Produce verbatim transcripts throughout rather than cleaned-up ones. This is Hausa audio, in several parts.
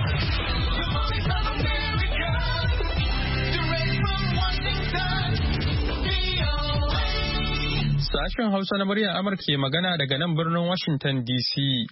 Sashen Hausa na muryar Amurka ke magana daga nan birnin Washington D C.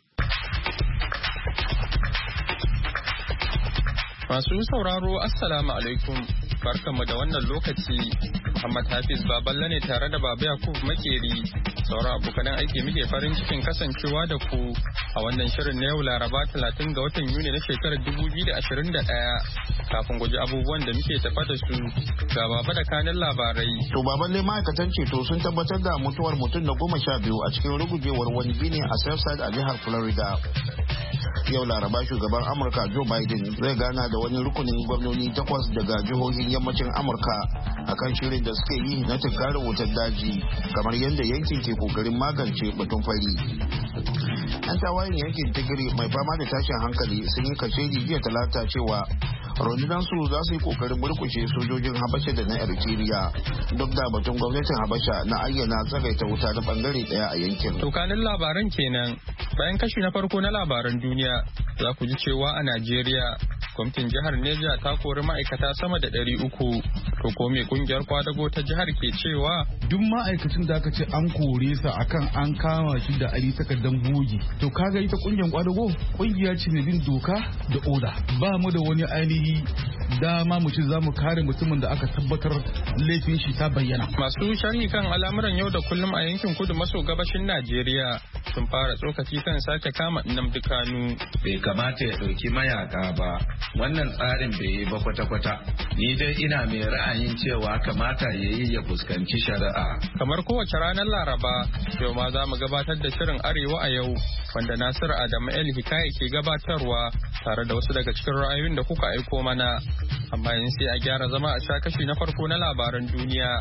Masu sauraro Assalamu alaikum, barkanmu da wannan lokaci. Muhammad Hafiz Baballe ne tare da Baba Yakub Makeri. Sauran abokanan aiki muke farin cikin kasancewa da ku a wannan shirin na yau Laraba talatin ga watan Yuni na shekarar dubu biyu da ashirin da ɗaya. Kafin guji abubuwan da muke tafa da su ga Baba da kanin labarai. To Baballe, ma'aikatan ceto sun tabbatar da mutuwar mutum na goma sha biyu a cikin rugujewar wani gini a Surfside a jihar Florida. Yau Laraba shugaban Amurka Joe Biden zai gana da wani rukunin gwamnoni takwas daga jihohin yammacin Amurka akan shirin da suke yi na tunkarar wutar daji kamar yadda yankin ke kokarin magance batun fari. Yan tawayen yankin Tigray mai fama da tashin hankali sun yi kashe jiya talata cewa rundunar su za su yi kokarin murkushe sojojin Habasha da na Eritrea duk da batun gwamnatin Habasha na ayyana tsagaita wuta na bangare daya a yankin. Tokanin labaran kenan bayan kashi na farko na labaran duniya za ku ji cewa a Najeriya gwamnatin jihar Neja ta kori ma'aikata sama da ɗari uku. To ko me kungiyar kwadago ta jihar ke cewa duk ma'aikacin da aka ce an kore sa akan an kama shi da ari takardar bogi. To kaga ita kungiyar kwadago kungiya ce mai bin doka da oda. Ba mu da wani ainihi dama mu ce za mu kare mutumin da aka tabbatar laifin shi ta bayyana. Masu sharhi kan al'amuran yau da kullum a yankin kudu maso gabashin Najeriya sun fara tsokaci kan sake kama Nnamdi Kanu. Bai kamata ya ɗauki mayaka ba, wannan tsarin bai yi ba kwata-kwata. Ni dai ina mai ra'ayin cewa kamata ya yi ya fuskanci shari'a. Kamar kowace ranar Laraba, yau ma za mu gabatar da shirin Arewa a yau, wanda Nasiru Adamu El Hikaya ke gabatarwa tare da wasu daga cikin ra'ayoyin da kuka aiko mana. Amma yin sai a gyara zama a sha kashi na farko na labaran duniya.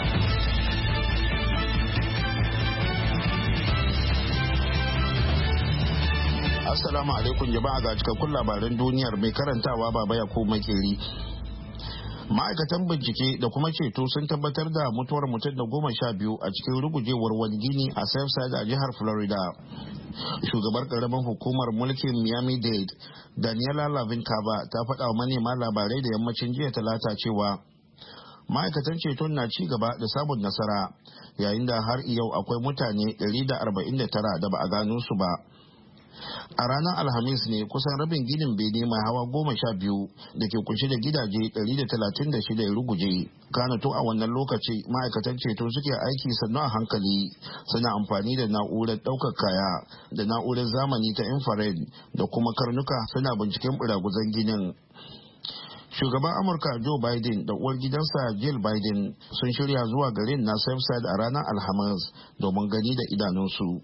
Assalamu alaikum jama'a, ga cikakkun labaran duniyar mai karantawa Baba Yakub Makeri. Ma'aikatan bincike da kuma ceto sun tabbatar da mutuwar mutum da goma sha biyu a cikin rugujewar wani gini a Surfside a jihar Florida. Shugabar karamin hukumar mulkin Miami-Dade, Daniela Lavin Cava, ta faɗa wa manema labarai da yammacin jiya talata cewa ma'aikatan ceton na ci gaba da samun nasara yayin da har yau akwai mutane ɗari da arba'in da tara da ba a gano su ba. A ranar Alhamis ne kusan rabin ginin bene mai hawa goma sha biyu da ke kunshe da gidaje ɗari da talatin da shida ya ruguje. Kana tun a wannan lokaci ma'aikatan ceto suke aiki sannu a hankali, suna amfani da na'urar ɗaukar kaya da na'urar zamani ta infrared da kuma karnuka suna binciken buraguzan ginin. Shugaban Amurka Joe Biden da uwar gidansa Jill Biden sun shirya zuwa garin na Surfside a ranar Alhamis domin gani da idanunsu.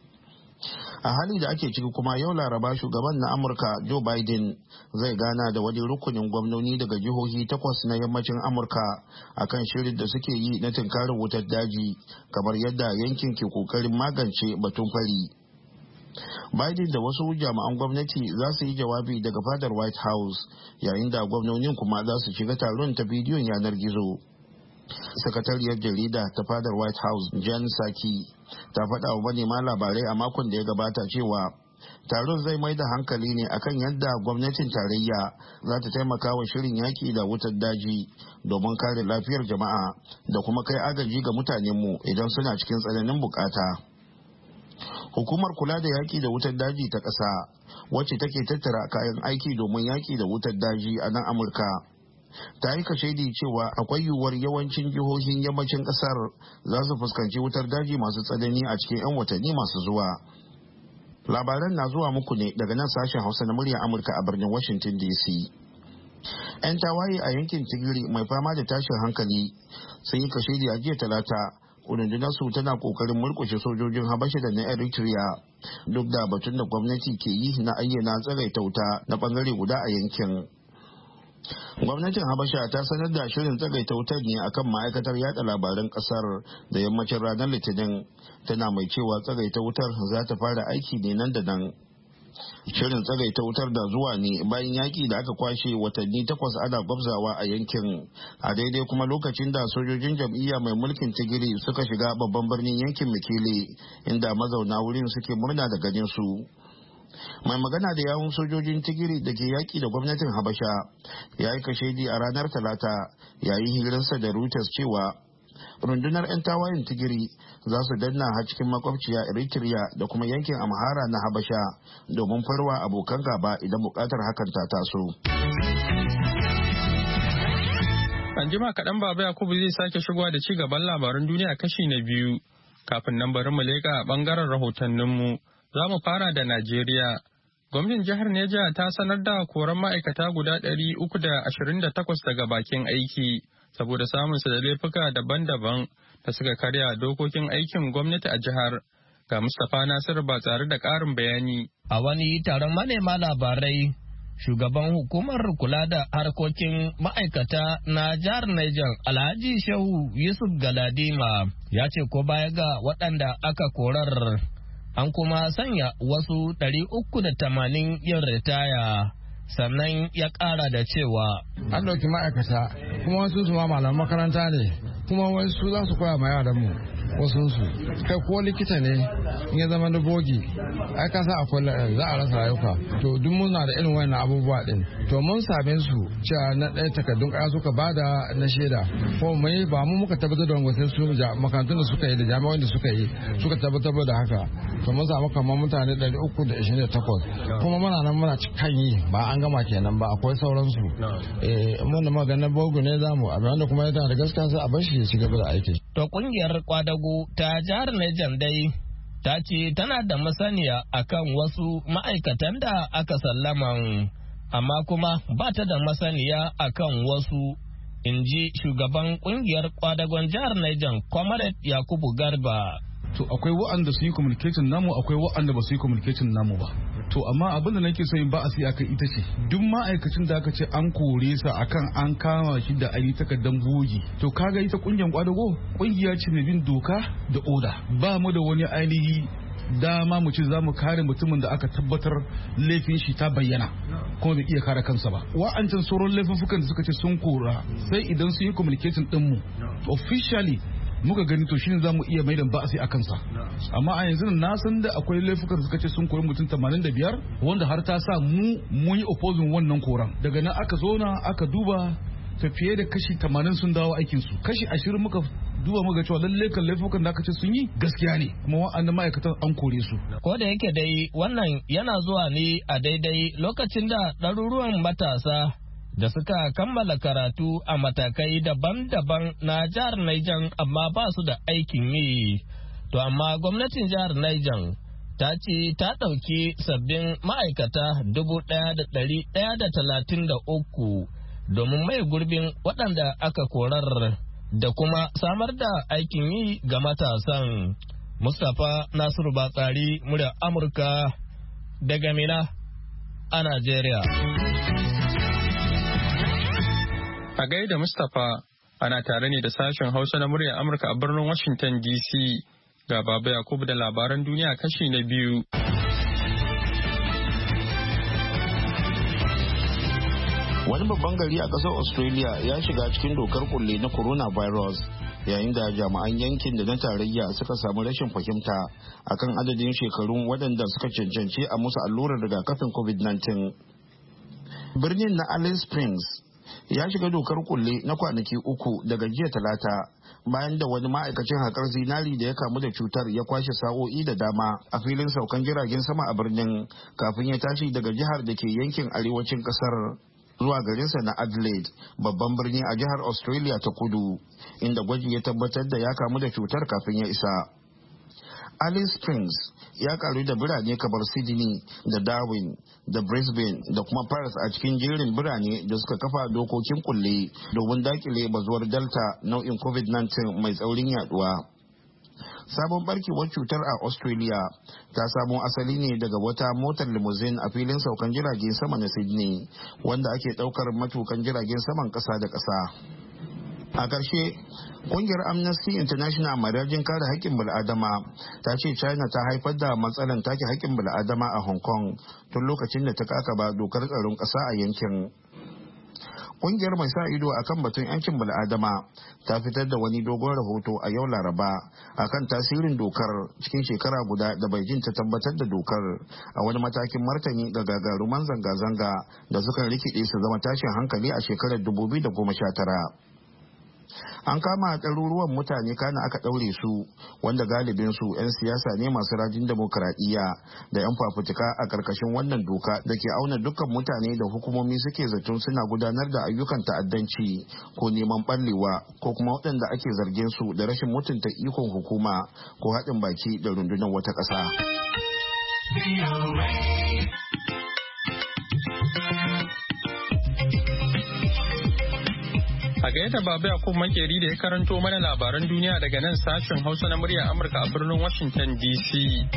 A hali da ake ciki kuma yau Laraba shugaban na Amurka Joe Biden zai gana da wani rukunin gwamnoni daga jihohi takwas na yammacin Amurka akan shirin da suke yi na tunkarin wutar daji kamar yadda yankin ke kokarin magance batun fari. Biden da wasu jami'an gwamnati za su yi jawabi daga fadar White House yayin da gwamnonin kuma za su shiga taron ta bidiyon yanar gizo. Sakatariyar jarida ta fadar White House Jen Psaki ta faɗa wa manema labarai a makon da ya gabata cewa taron zai mai da hankali ne akan yadda gwamnatin tarayya za ta taimaka wa shirin yaki da wutar daji domin kare lafiyar jama'a da kuma kai agaji ga mutanenmu idan suna cikin tsananin bukata. Hukumar kula da yaki da wutar daji ta ƙasa, wacce take tattara kayan aiki domin yaki da wutar daji a nan Amurka, ta yi kashedi cewa akwai yiwuwar yawancin jihohin yammacin kasar za su fuskanci wutar daji masu tsanani a cikin 'yan watanni masu zuwa. Labaran na zuwa muku ne daga nan sashen Hausa na muryar Amurka a birnin Washington D C. 'Yan tawaye a yankin Tigray mai fama da tashin hankali sun yi kashedi a jiya talata. Rundunar su tana kokarin murkushe sojojin Habasha da na Eritrea duk da batun da gwamnati ke yi na ayyana tsagaita wuta na bangare guda a yankin. Gwamnatin Habasha ta sanar da shirin tsagaita wutar ne akan ma'aikatar yada labaran kasar da yammacin ranar Litinin, tana mai cewa tsagaita wutar za ta fara aiki ne nan da nan. Shirin tsagaita wutar da zuwa ne bayan yaki da aka kwashe watanni takwas ana gwabzawa a yankin, a daidai kuma lokacin da sojojin jam'iyya mai mulkin Tigiri suka shiga babban birnin yankin Mekele, inda mazauna wurin suke murna da ganin su. mai magana da yawun sojojin tigiri da ke yaƙi da gwamnatin habasha ya yi kashedi a ranar talata yayin hirarsa da reuters cewa rundunar 'yan tawayen tigiri za su danna har cikin makwabciya eritrea da kuma yankin amhara na habasha domin farwa abokan gaba idan bukatar hakan ta taso. An jima kaɗan Baba Yakubu zai sake shigowa da ci gaban labaran duniya kashi na biyu. Kafin nan bari mu leƙa ɓangaren rahotanninmu. Za mu fara da Najeriya. Gwamnatin jihar Neja ta sanar da koran ma'aikata guda ɗari uku da ashirin da takwas daga bakin aiki saboda samun su da laifuka daban-daban da suka karya dokokin aikin gwamnati a jihar. Ga Mustapha Nasiru ba tare da ƙarin bayani. A wani taron manema labarai, shugaban hukumar kula da harkokin ma'aikata na jihar Niger Alhaji Shehu Yusuf Galadima ya ce ko baya ga waɗanda aka korar an kuma sanya wasu ɗari uku da tamanin yin ritaya. Sannan ya ƙara da cewa an ɗauki ma'aikata kuma wasu su ma malaman makaranta ne kuma wasu za su koya ma yaran mu wasu su kai ko likita ne in ya zama da bogi ai ka sa akwai za a rasa rayuka to duk muna da irin wannan abubuwa din to mun same su cewa na ɗaya takardun ƙaya suka bada na shaida ko mai ba mu muka tabbatar da wani su makarantun da suka yi da jami'o'in da suka yi suka tabbatar da haka to mun samu kamar mutane ɗari uku da ashirin da takwas kuma muna nan muna cikin yi ba an gama kenan ba akwai sauransu eh mun da magana bogu ne zamu abin da kuma yana da gaskiya sai a bar shi ya ci gaba da aiki. To kungiyar kwadago ta jihar Niger dai ta ce tana da masaniya akan wasu ma'aikatan da aka sallaman amma kuma ba ta da masaniya akan wasu, in ji shugaban kungiyar kwadagon jihar Niger Comrade Yakubu Garba. To akwai wa'anda su yi communication namu akwai wa'anda ba su yi communication namu ba. To amma abin da nake so in ba a sai aka ita ce duk ma'aikacin da aka ce an kore sa akan an kama shi da ayi takardan bogi. To kaga ita kungiyar kwadago kungiya ce mai bin doka da oda. Ba mu da wani ainihi dama mu ce za mu kare mutumin da aka tabbatar laifin shi ta bayyana kuma bai iya kare kansa ba. Wa'ancan sauran laifuffukan da suka ce sun kora sai idan sun yi communication din mu officially muka gani to shine zamu iya maidan ba'asi a kansa. Amma a yanzu na san da akwai laifukan da suka ce sun koyi mutum tamanin da biyar wanda har ta sa mu mun yi opposing wannan koran. Daga nan aka zo na aka duba ta fiye da kashi tamanin sun dawo aikin su. Kashi ashirin muka duba muka cewa lalle kan laifukan da aka ce sun yi gaskiya ne kuma wa'annan ma'aikatan an kore su. Ko da yake dai wannan yana zuwa ne a daidai lokacin da ɗaruruwan matasa da suka kammala karatu a matakai daban-daban na jihar Niger amma ba su da aikin yi. To amma gwamnatin jihar Niger ta ce ta ɗauki sabbin ma'aikata dubu ɗaya da ɗari ɗaya da talatin da uku domin mai gurbin waɗanda aka korar da kuma samar da aikin yi ga matasan. Mustapha Nasiru Batsari, murya Amurka daga Mina a Najeriya. A gaida Mustapha, ana tare ne da sashen Hausa na muryar Amurka a birnin Washington D C. Ga Baba Yakubu da labaran duniya kashi na biyu. Wani babban gari a ƙasar Australia ya shiga cikin dokar kulle na coronavirus yayin da jami'an yankin da na tarayya suka samu rashin fahimta akan adadin shekarun waɗanda suka cancanci a musu allurar rigakafin covid nineteen. Birnin na Alice Springs ya shiga dokar kulle na kwanaki uku daga jiya talata bayan da wani ma'aikacin haƙar zinari da ya kamu da cutar ya kwashe sa'o'i da dama a filin saukan jiragen sama a birnin kafin ya tashi daga jihar da ke yankin arewacin ƙasar zuwa garinsa na Adelaide, babban birni a jihar Australia ta kudu, inda gwaji ya tabbatar da ya kamu da cutar kafin ya isa. Alice Springs ya karu da birane kamar Sydney da Darwin da Brisbane da kuma Paris a cikin jerin birane da suka kafa dokokin kulle domin dakile bazuwar Delta nau'in covid nineteen mai tsaurin yaduwa. Sabon barkewar cutar a Australia ta samo asali ne daga wata motar limousine a filin saukan jiragen sama na Sydney wanda ake daukar matukan jiragen saman kasa da kasa. A ƙarshe, ƙungiyar Amnesty International mai rajin kare haƙƙin bil'adama ta ce China ta haifar da matsalar take haƙƙin bil'adama a Hong Kong tun lokacin da ta kakaba dokar tsaron ƙasa a yankin. Kungiyar mai sa ido akan batun 'yancin bil'adama ta fitar da wani dogon rahoto a yau Laraba akan tasirin dokar cikin shekara guda da Beijing ta tabbatar da dokar a wani matakin martani ga gagaruman zanga-zanga da suka rikide su zama tashin hankali a shekarar dubu biyu da goma sha tara. An kama ɗaruruwan mutane kana aka ɗaure su wanda galibinsu 'yan siyasa ne masu rajin demokuraɗiyya da 'yan fafutuka a ƙarƙashin wannan doka da ke auna dukkan mutane da hukumomi suke zaton suna gudanar da ayyukan ta'addanci ko neman ɓallewa ko kuma waɗanda ake zargin su da rashin mutunta ikon hukuma ko haɗin baki da rundunar wata ƙasa. A gaida Baba Yakub Makeri da ya karanto mana labaran duniya daga nan sashen Hausa na murya Amurka a birnin Washington D C.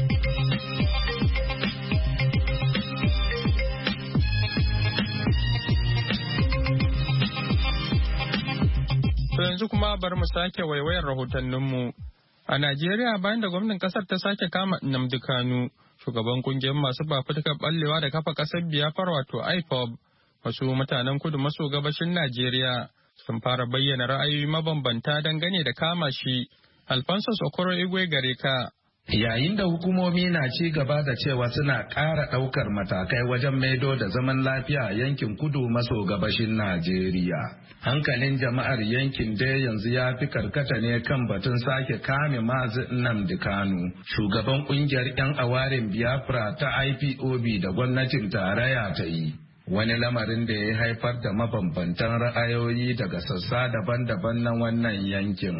To yanzu kuma bari mu sake waiwayar rahotanninmu. A Najeriya bayan da gwamnatin kasar ta sake kama Nnamdi Kanu, shugaban kungiyar masu fafutukar ballewa da kafa kasar Biafra wato I P O B, wasu mutanen kudu maso gabashin Najeriya sun fara bayyana ra'ayoyi mabambanta dangane da kama shi. Alphonsus Okoro Igwe gare ka. Yayin da hukumomi na ci gaba da cewa suna ƙara ɗaukar matakai wajen maido da zaman lafiya a yankin kudu maso gabashin Najeriya. Hankalin jama'ar yankin dai yanzu ya fi karkata ne kan batun sake kame Mazi Nnamdi Kanu, shugaban ƙungiyar 'yan awarin Biafra ta I P O B da gwamnatin tarayya ta yi. Wani lamarin da ya haifar da mabambantan ra'ayoyi daga sassa daban-daban na wannan yankin.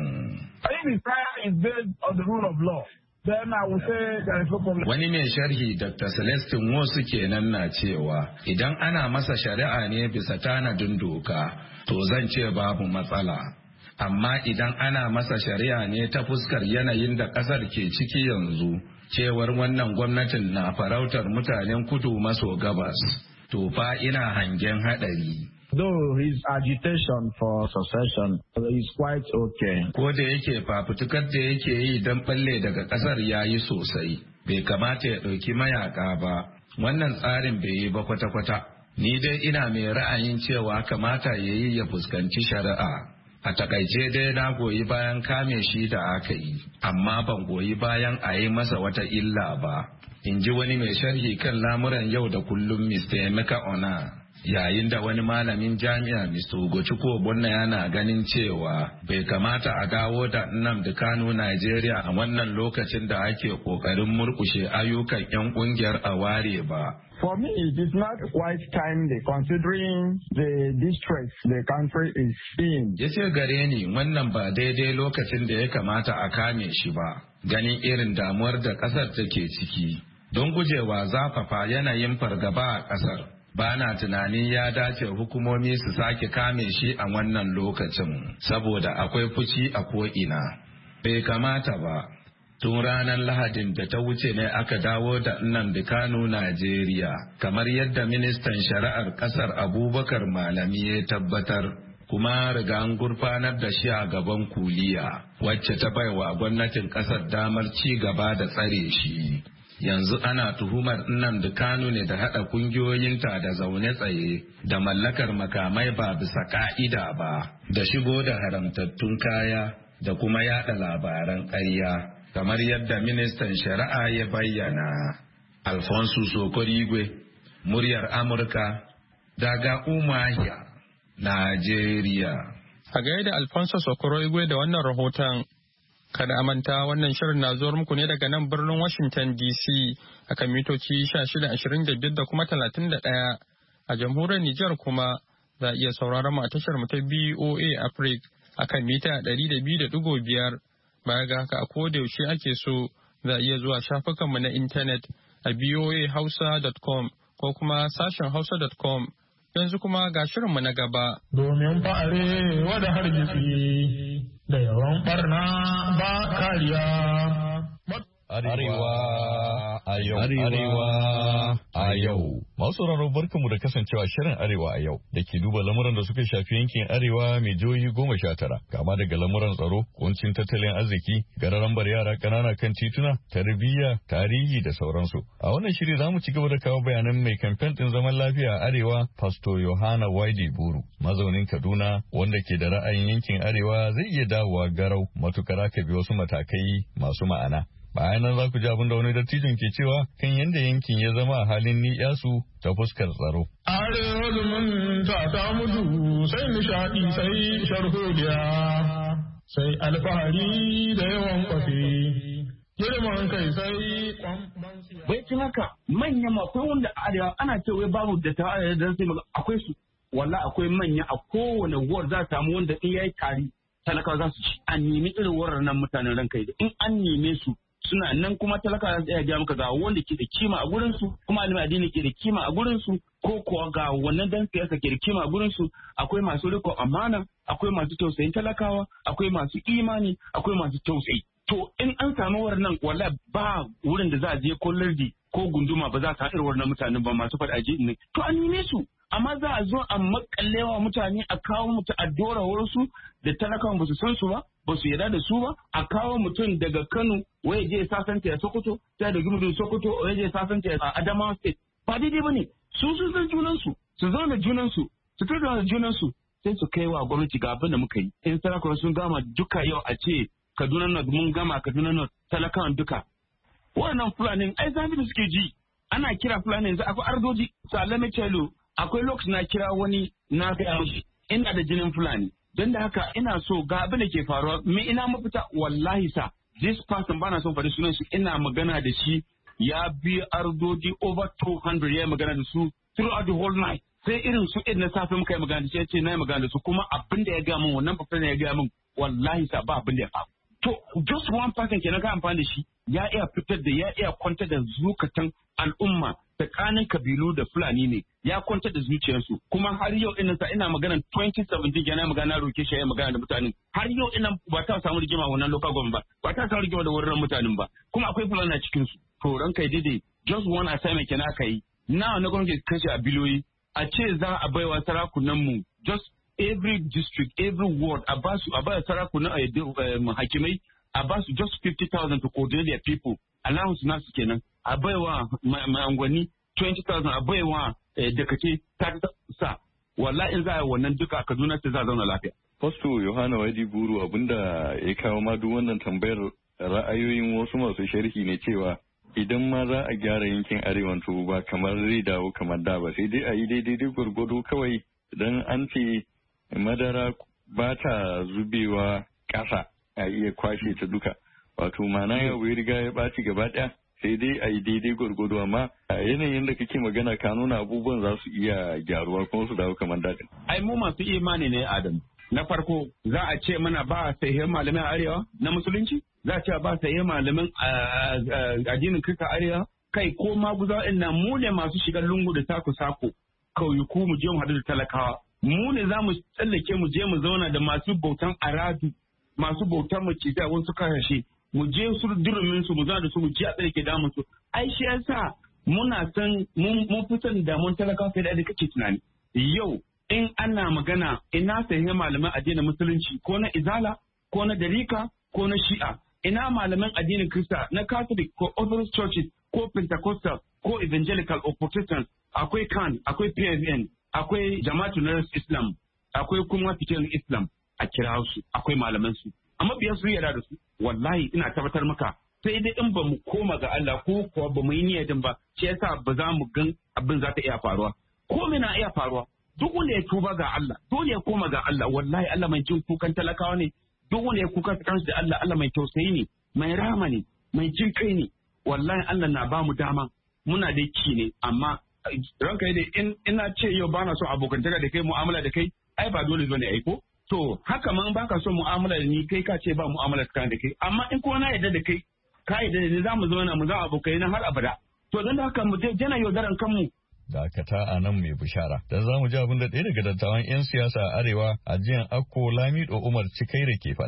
Wani mai sharhi Doctor Celestin Wosu kenan na cewa idan ana masa shari'a ne bisa tanadin doka, to zan ce babu matsala. Amma idan ana masa shari'a ne ta fuskar yanayin da ƙasar ke ciki yanzu, cewar wannan gwamnatin na farautar mutanen kudu maso gabas. To fa ina hangen haɗari. Though his agitation for succession is quite okay. Ko da yake fafutukar da yake yi don balle daga ƙasar ya yi sosai, bai kamata ya ɗauki mayaka ba. Wannan tsarin bai yi ba kwata-kwata. Ni dai ina mai ra'ayin cewa kamata ya yi ya fuskanci shari'a. A takaice dai na goyi bayan kame shi da aka yi, amma ban goyi bayan a yi masa wata illa ba. In ji wani mai sharhi kan lamuran yau da kullum Mister Emeka Ona, yayin da wani malamin jami'a Mister Ugochukwu Ogbonna yana ganin cewa bai kamata a dawo da Nnamdi Kanu Najeriya a wannan lokacin da ake kokarin murkushe ayyukan 'yan kungiyar aware ba. For me, it is not quite timely considering the distress the country is in. Ya ce gare ni wannan ba daidai lokacin da ya kamata a kame shi ba, ganin irin damuwar da ƙasar take ciki. Don gujewa zafafa yanayin fargaba a ƙasar, ba na tunanin ya dace hukumomi su sake kame shi a wannan lokacin, saboda akwai fushi a ko'ina. Bai kamata ba. Tun ranar Lahadin da ta wuce ne aka dawo da Nnamdi Kanu Najeriya, kamar yadda ministan shari'ar ƙasar Abubakar Malami ya tabbatar, kuma riga an gurfanar da shi a gaban kuliya, wacce ta baiwa gwamnatin ƙasar damar ci gaba da tsare shi. Yanzu ana tuhumar Nnamdi Kanu ne da haɗa kungiyoyinta da zaune tsaye da mallakar makamai ba bisa ka'ida ba, da shigo da haramtattun kaya da kuma yaɗa labaran ƙarya, kamar yadda ministan shari'a ya bayyana. Alfonso Sokorigwe, muryar Amurka, daga Umahia, Najeriya. A gaida Alfonso Sokorigwe da wannan rahoton. Kada a manta wannan shirin na zuwar muku ne daga nan birnin Washington D C akan mitoci shida ashirin da biyar da kuma talatin da ɗaya. A jamhuriyar Nijar kuma za a iya sauraron mu a tashar mu ta B O A Africa akan mita ɗari da biyu da ɗigo biyar. Baya ga haka a koda yaushe ake so za a iya zuwa shafukan mu na intanet a b o a hausa dot com ko kuma sashen hausa dot com. Yanzu kuma ga shirin mu na gaba. Domin fa'are wada hargitsi da yawan barna ba kariya. Arewa a yau. Arewa a yau. Masu sauraro barkanmu da kasancewa shirin Arewa a yau da ke duba lamuran da suka shafi yankin Arewa mai jihohi goma sha tara, kama daga lamuran tsaro, kuncin tattalin arziki, gararambar yara ƙanana kan tituna, tarbiyya, tarihi da sauransu. A wannan shiri za mu ci gaba da kawo bayanan mai kamfen ɗin zaman lafiya a Arewa, Pastor Yohana Waidi Buru, mazaunin Kaduna, wanda ke da ra'ayin yankin Arewa zai iya dawowa garau matukar aka bi wasu matakai masu ma'ana. Bayan nan za ku ji abin da wani dattijon ke cewa kan yadda yankin ya zama a halin ni'yasu ta fuskar tsaro. Arewa zumunta ta mutu sai nishaɗi sai sharholiya sai alfahari da yawan kwafi. Girman kai sai kwamban siya. Bai cin haka manyan akwai wanda arewa ana ce wai babu da ta arewa da sai akwai su. Walla akwai manya a kowane ward za samu wanda in yayi tari talakawa za su ci. An nemi irin waɗannan mutanen ranka da in an neme su suna nan kuma talaka za su iya gaya maka ga wanda ke da kima a gurin su kuma alimin addini ke da kima a gurin su ko kuwa ga wannan dan siyasa ke da kima a gurin su akwai masu riko amana akwai masu tausayin talakawa akwai masu imani akwai masu tausayi to in an samu wannan wala ba wurin da za a je ko lardi ko gunduma ba za a irin wannan mutanen ba masu faɗa ji ne to an nime su amma za a zo a makallewa mutane a kawo mutu a dora wasu da talakawan ba su san su ba ba su yarda da su ba a kawo mutum daga Kano waye je sasanta ya Sokoto sai da gudun Sokoto waye je sasanta a Adamawa State ba daidai bane su sun san junan su su zauna junan su su tada junan su sai su kai wa gwamnati ga abin da muka yi in talakawa sun gama duka yau a ce Kaduna North mun gama Kaduna North talakawan duka wannan Fulani ai zafi da suke ji ana kira Fulani yanzu akwai ardoji Salame Chelo akwai lokacin na kira wani na gaya mishi ina da jinin Fulani don da haka ina so ga abin da ke faruwa me ina mafita wallahi sa this person bana son faɗi sunan shi ina magana da shi ya bi ardoji over two hundred ya magana da su throughout the whole night sai irin su irin na safe muka yi magana da shi ya ce na yi magana da su kuma abin da ya gaya min wannan fafin ya gaya min wallahi sa ba abin da ya faru to just one person kenan ka amfani da shi ya iya fitar da ya iya kwantar da zukatan al'umma tsakanin kabilu da Fulani ne ya kwantar da zuciyarsu kuma har yau ina sa ina magana twenty seventeen yana magana roke shi ya magana da mutanen har yau ina ba ta samu rigima wannan local government ba ba ta samu rigima da wurin mutanen ba kuma akwai Fulani a cikin su to ran kai dai just one assignment kenan aka yi na na gwamnati kashe a biloyi a ce za a baiwa sarakunan mu just every district every ward a ba su a ba sarakunan hakimai a ba su just fifty thousand to coordinate their people allowance nasu kenan a baiwa ma'angwani twenty thousand a baiwa dakace ta sa wallahi in za a yi wannan duka a Kaduna sai za a zauna lafiya. Fasto Yohana Waidi Buru abinda ya kawo ma duk wannan tambayar ra'ayoyin wasu masu sharhi ne cewa idan ma za a gyara yankin arewan to ba kamar zai dawo kamar da ba sai dai a yi daidai gwargwado kawai dan an ce madara ba ta zubewa ƙasa a iya kwashe ta duka wato mana ya wai riga ya ɓaci gaba ɗaya sai dai a yi daidai gwargwado amma a yanayin da kake magana ka nuna abubuwan za su iya gyaruwa kuma su dawo kamar daɗin. Ai mu masu imani ne Adam. Na farko za a ce mana ba a sahihan malamin arewa na musulunci? Za a ce ba a sahihan malamin addinin Kirista arewa? Kai ko maguza ina mu ne masu shiga lungu da sako-sako kauyuku mu je mu haɗu da talakawa. Mu ne za mu tsallake mu je mu zauna da masu bautan aradu masu bautan mu ce da wasu kasashe. Mu je su durumin su mu zauna da su mu ji a tsarki damun su. Ai shi yasa muna san mun fi son damun talakawa fiye da kake tunani. Yau in ana magana ina sahihan malaman addinin musulunci ko na izala ko na darika ko na shi'a ina malaman addinin krista na catholic ko orthodox churches ko pentecostal ko evangelical or protestant akwai kan akwai P F N akwai jama'atu na islam akwai kuma fitin islam a kira su akwai malaman su amma biyan su yarda da su wallahi ina tabbatar maka sai dai in ba mu koma ga Allah ko kuwa ba mu yi niyyar ba shi yasa ba za mu gan abin za ta iya faruwa ko me na iya faruwa duk wanda ya tuba ga Allah dole ya koma ga Allah wallahi Allah mai jin kukan talakawa ne duk wanda ya kuka kansu da Allah Allah mai tausayi ne mai rahama ne mai jin kai ne wallahi Allah na ba mu dama muna da ki ne amma ranka dai in ina ce yau bana so abokantaka da kai mu'amala da kai ai ba dole bane ai ko to haka man baka so mu'amala da ni kai ka ce ba mu'amala tsakanin da kai amma in ko na yarda da kai ka yarda da ni za mu zauna mu zama abokai na har abada to dan haka mu je jana yaudaran kanmu dakata a nan mai bishara dan za mu ji abin da ɗaya daga dattawan 'yan siyasa a arewa a jiyan akko lamido umar cikaire ke faɗa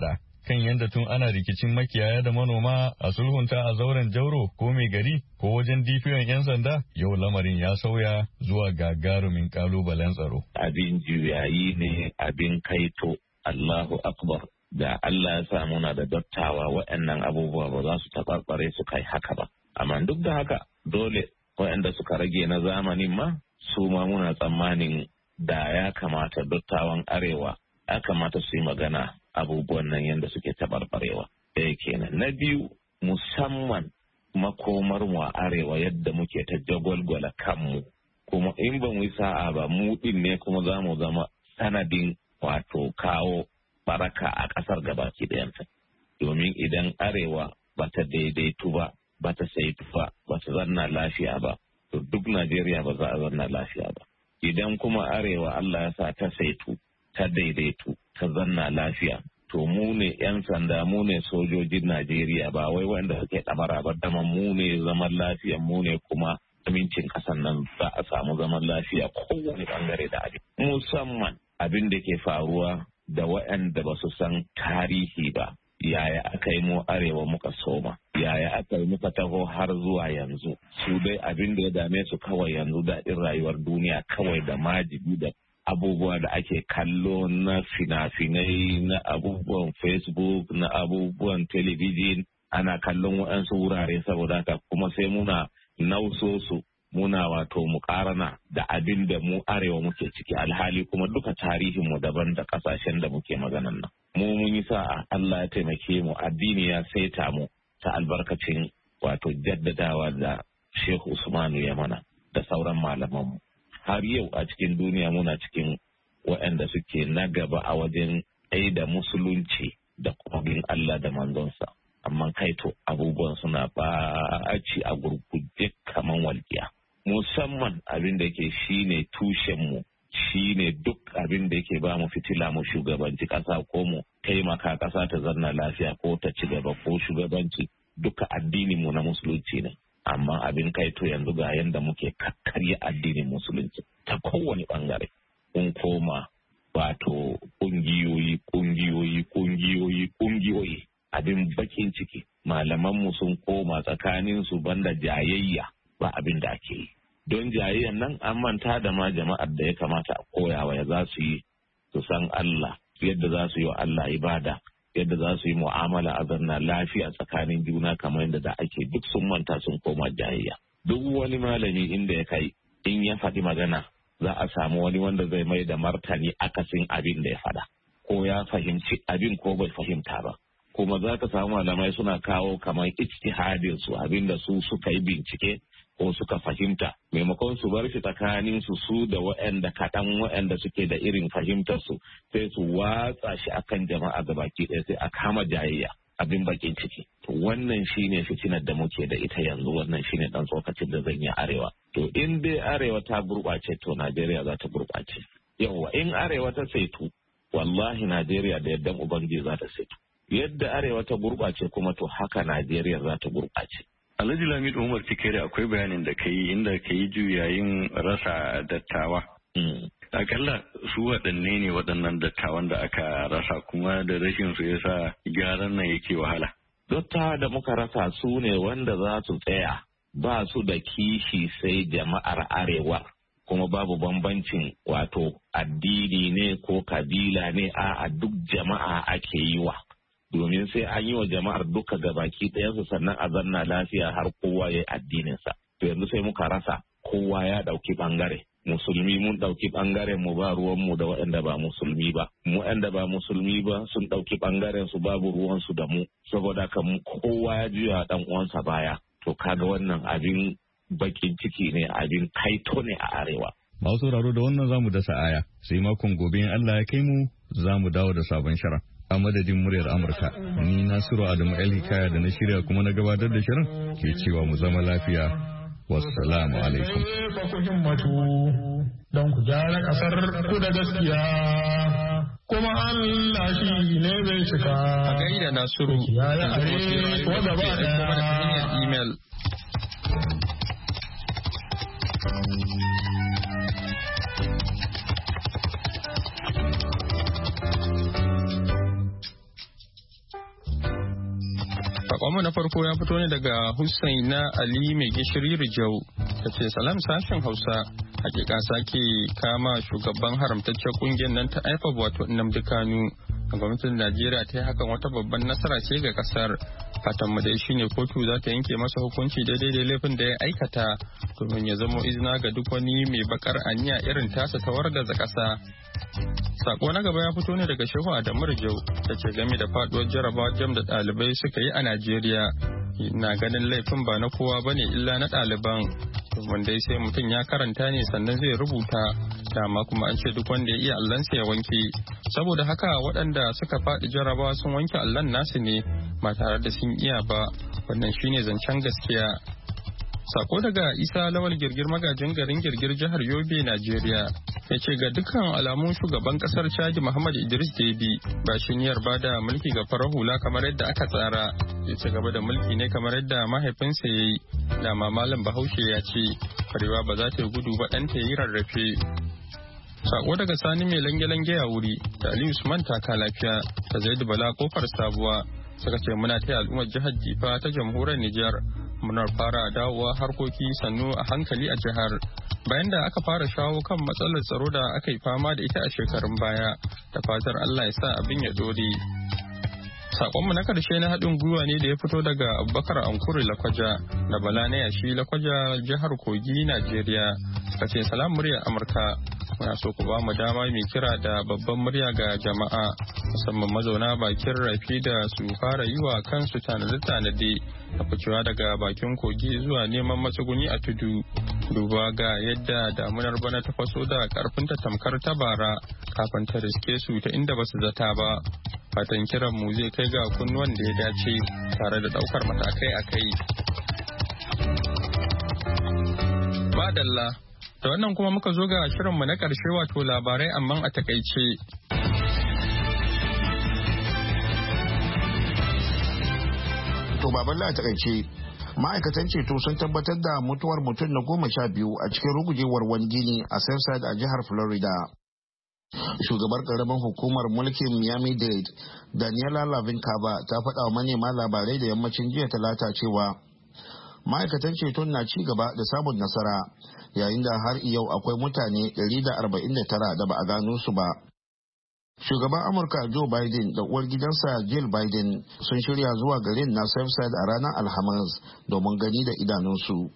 kan yadda tun ana rikicin makiyaya da manoma a sulhunta a zauren jauro ko mai gari ko wajen difiyon 'yan sanda, yau lamarin ya sauya zuwa gagarumin kalubalen tsaro. Abin juyayi ne, abin kaito, Allahu Akbar. Da Allah ya sa muna da dattawa waɗannan abubuwa ba za su taɓarɓare su kai haka ba. Amma duk da haka dole waɗanda suka rage na zamanin ma su ma muna tsammanin da ya kamata dattawan arewa ya kamata su yi magana abubuwan nan yadda suke taɓarɓarewa. Ɗaya kenan. Na biyu musamman makomar mu a arewa yadda muke ta jagwalgwala kanmu. Kuma in ba mu yi sa'a ba mu ɗin ne kuma za mu zama sanadin wato kawo baraka a ƙasar gabaki ɗayanta. Domin idan arewa ba ta daidaitu ba, ba ta saitu ba, ba ta zanna lafiya ba, to duk Najeriya ba za a zanna lafiya ba. Idan kuma arewa Allah ya sa ta saitu, ta daidaitu, ta zanna lafiya, to mu ne 'yan sanda, mu ne sojojin Najeriya ba wai wanda suke ɗamara ba, dama mu ne zaman lafiya, mu ne kuma amincin ƙasar nan za a samu zaman lafiya kowane ɓangare da abin. Musamman abin da ke faruwa da waɗanda ba su san tarihi ba, yaya aka yi mu arewa muka soma, yaya aka yi muka taho har zuwa yanzu. Su dai abin da ya dame su kawai yanzu daɗin rayuwar duniya kawai da majibi da abubuwa da ake kallo na fina-finai, na abubuwan Facebook, na abubuwan telebijin, ana kallon waɗansu wurare saboda haka kuma sai muna nauso su. Muna wato mukarana da abin da mu arewa muke ciki alhali kuma duka tarihinmu daban da kasashen da muke maganan nan. Mu mun yi sa'a Allah ya taimake mu, addini ya saita mu ta albarkacin wato jaddadawa da Shehu Usmanu ya mana da sauran malamanmu. Har yau a cikin duniya muna cikin waɗanda suke na gaba a wajen ɗai da musulunci da kuma bin Allah da manzonsa. Amma kaito abubuwan suna ɓaci a gurguje kaman walƙiya. Musamman abin da ke shi ne tushenmu, shi ne duk abin da ke ba mu fitila mu shugabanci ƙasa ko mu taimaka ƙasa ta zanna lafiya ko ta ci gaba ko shugabanci duka addininmu na musulunci ne. Amma abin kaito yanzu ga yanda muke kakkarya addinin musulunci ta kowane ɓangare. Kun koma wato ƙungiyoyi, ƙungiyoyi, ƙungiyoyi, ƙungiyoyi. Abin bakin ciki malamanmu sun koma tsakaninsu banda jayayya ba abin da ake yi. Don jayayyan nan an manta da ma jama'ar da ya kamata a koyawa ya za su yi su san Allah, yadda za su yi wa Allah ibada, yadda za su yi mu'amala a zanna lafiya tsakanin juna kamar yadda da ake duk sun manta sun koma jayayya. Duk wani malami inda ya kai in ya faɗi magana za a samu wani wanda zai mai da martani akasin abin da ya faɗa. Ko ya fahimci abin ko bai fahimta ba. Kuma za ka samu malamai suna kawo kamar ijtihadin su abinda su suka yi bincike ko suka fahimta maimakon su bar shi tsakanin su su da waɗanda kaɗan waɗanda suke da irin fahimtar su sai su watsa shi akan jama'a gabaki ɗaya sai a kama jayayya abin bakin ciki. To wannan shine fitinar da muke da ita yanzu, wannan shine dan tsokacin da zan yi arewa. To in dai arewa ta gurɓace to Najeriya za ta gurɓace. Yawwa in arewa ta saitu wallahi Najeriya da yaddan ubangiji za ta saitu. Yadda arewa ta gurɓace kuma to haka Najeriya za ta gurɓace. Alhaji Lamidu Umar Cikere akwai bayanin da ka yi inda ka yi juyayin rasa dattawa. Akalla su waɗanne ne waɗannan dattawan da aka rasa kuma da rashin su yasa gyaran nan yake wahala. Dattawa da muka rasa su ne wanda za su tsaya ba su da kishi sai jama'ar arewa. Kuma babu bambancin wato addini ne ko kabila ne a duk jama'a ake yi wa. Domin sai an yi wa jama'ar duka gabaki ɗayansu sannan a zanna lafiya har kowa ya yi addininsa. To yanzu sai muka rasa kowa ya ɗauki ɓangare. Musulmi mun ɗauki ɓangaren mu ba ruwanmu da waɗanda ba musulmi ba. Mu waɗanda ba musulmi ba sun ɗauki ɓangaren su babu ruwansu da mu. Saboda haka kowa ya juya ɗan uwansa baya. To kaga wannan abin bakin ciki ne, abin kaito ne a arewa. Masu sauraro da wannan zamu dasa aya sai makon gobe in Allah ya kai mu zamu dawo da sabon shirin. A madadin muryar Amurka, ni Nasiru Adamu El Hikaya da na shirya kuma na gabatar da shirin ke cewa mu zama lafiya. Wassalamu alaikum. Don ku gyara kasar ku da gaskiya, kuma Allah shi ne zai cika. A gaida Nasiru, ya yi are ko gaba da email. Sakonmu na farko ya fito ne daga Husaina Ali mai gishiri Rijau ta ce salam sashen Hausa hakika sake kama shugaban haramtaccen kungiyar nan ta I P O B wato Nnamdi Kanu. Gwamnatin Najeriya ta yi hakan wata babban nasara ce ga kasar. Fatan mu dai shine kotu za ta yanke masa hukunci daidai da laifin da ya aikata domin ya zamo izina ga duk wani mai bakar aniya irin tasa ta wargaza kasa. Sako na gaba ya fito ne daga Shehu Adamu Rijau da ke game da faduwar jarabawar jam da ɗalibai suka yi a Najeriya. Na ganin laifin ba na kowa bane illa na ɗaliban. Domin dai sai mutum ya karanta ne sannan zai rubuta. Dama kuma an ce duk wanda ya iya allansa ya wanke. Saboda haka waɗanda suka faɗi jarabawa sun wanke allon nasu ne ba tare da sun iya ba. Wannan shine zancen gaskiya. Sako daga Isa Lawal Girgir magajin garin Girgir jihar Yobe, Najeriya. Ya ce ga dukkan alamun shugaban kasar Chadi Muhammad Idris Deby ba shi niyyar ba da mulki ga farar hula kamar yadda aka tsara. Ya ci gaba da mulki ne kamar yadda mahaifinsa ya yi. Dama Malam Bahaushe ya ce, Karewa ba za ta yi gudu ba ɗanta ya yi rarrafe. Sako daga Sani mai lange-lange a wuri da Ali Usman taka lafiya da Zaidu Bala kofar sabuwa. Suka ce muna taya al'ummar jihar Jifa ta jamhuriyar Nijar. Munar fara dawowa harkoki sannu a hankali a jihar bayan da aka fara shawo kan matsalar tsaro da aka yi fama da ita a shekarun baya da fatar Allah ya sa abin ya dore. Sakonmu na karshe na haɗin gwiwa ne da ya fito daga Abubakar Ankuri Lakwaja da Bala na yashi Lakwaja jihar Kogi, Najeriya. Suka ce salam murya Amurka. Muna so ku ba mu dama mai kira da babban murya ga jama'a musamman mazauna bakin rafi da su fara yi wa kansu tanade-tanade a ficewa daga bakin kogi zuwa neman matsuguni a tudu. Duba ga yadda damunar bana ta faso da karfinta tamkar ta bara kafin ta riske su ta inda ba su zata ba. Fatan kiran mu zai kai ga kunnuwan da ya dace tare da daukar matakai a kai. Madalla. Da wannan kuma muka zo ga shirinmu na ƙarshe wato labarai amma a takaice. To baballa a takaice, ma'aikatan ceto sun tabbatar da mutuwar mutum na goma sha biyu a cikin rugujewar wani gini a Surfside a jihar Florida. Shugabar ƙaramin hukumar mulkin Miami-Dade, Daniela Lavin Cava ta faɗa wa manema labarai da yammacin jiya talata cewa ma'aikatan ceton na ci gaba da samun nasara yayin da har yau akwai mutane ɗari da arba'in da tara da ba a gano su ba. Shugaban Amurka Joe Biden da uwar gidansa Jill Biden sun shirya zuwa garin na Surfside a ranar Alhamis domin gani da idanunsu.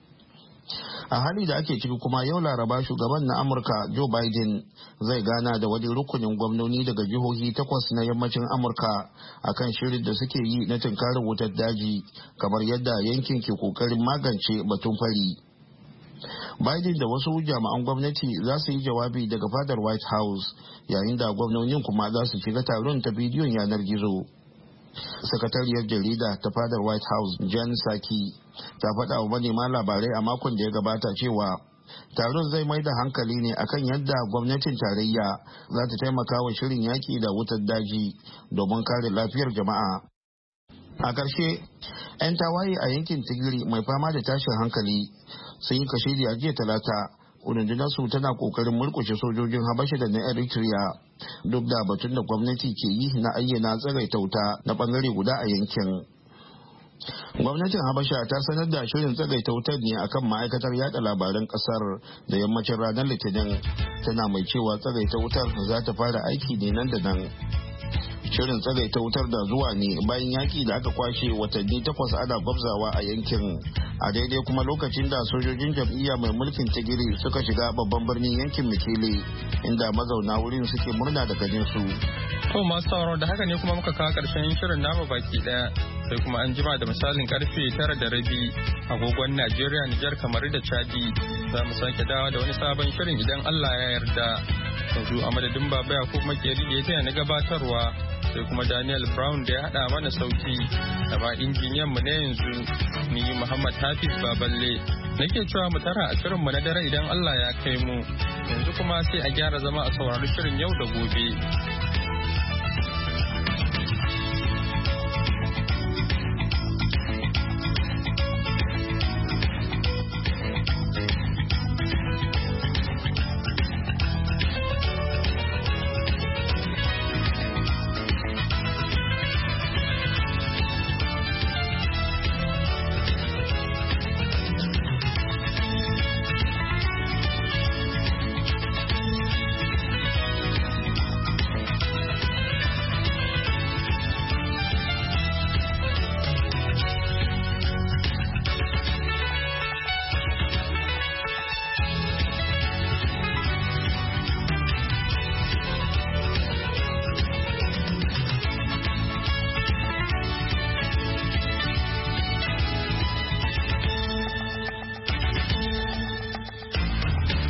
A hali da ake ciki kuma yau Laraba shugaban na Amurka Joe Biden zai gana da wani rukunin gwamnoni daga jihohi takwas na yammacin Amurka akan shirin da suke yi na tunkarar wutar daji kamar yadda yankin ke kokarin magance batun fari. Biden da wasu jami'an gwamnati za su yi jawabi daga fadar White House yayin da gwamnonin kuma za su shiga taron ta bidiyon yanar gizo. Sakatariyar jarida ta fadar White House Jen Psaki ta faɗa wa manema labarai a makon da ya gabata cewa taron zai mai da hankali ne akan yadda gwamnatin tarayya za ta taimaka wa shirin yaƙi da wutar daji domin kare lafiyar jama'a. A ƙarshe, 'yan tawaye a yankin Tigiri mai fama da tashin hankali sun yi kashedi a jiya talata rundunarsu tana kokarin murkushe sojojin Habasha da na Eritrea duk da batun da gwamnati ke yi na ayyana tsagaita wuta na bangare guda a yankin. Gwamnatin Habasha ta sanar da shirin tsagaita wutar ne akan ma'aikatar yada labaran kasar da yammacin ranar Litinin, tana mai cewa tsagaita wutar za ta fara aiki ne nan da nan. Shirin tsagaita wutar da zuwa ne bayan yaki da aka kwashe watanni takwas ana gwabzawa a yankin, a daidai kuma lokacin da sojojin jam'iyya mai mulkin Tigiri suka shiga babban birnin yankin Mekele, inda mazauna wurin suke murna da ganin su. To masu sauraro da haka ne kuma muka kawo karshen shirin namu baki daya, sai kuma an jima da misalin karfe tara da rabi agogon Najeriya, Nijar, kamar da Chadi za mu sake dawa da wani sabon shirin idan Allah ya yarda. Yanzu a madadin Baba Yakub Makeri da ya taya na gabatarwa, sai kuma Daniel Brown da ya haɗa mana sauti da ma injiniyan mu na yanzu ni Muhammad Hafiz Baballe nake cewa mu tara a shirin mu na dare idan Allah ya kai mu. Yanzu kuma sai a gyara zama a saurari shirin yau da gobe.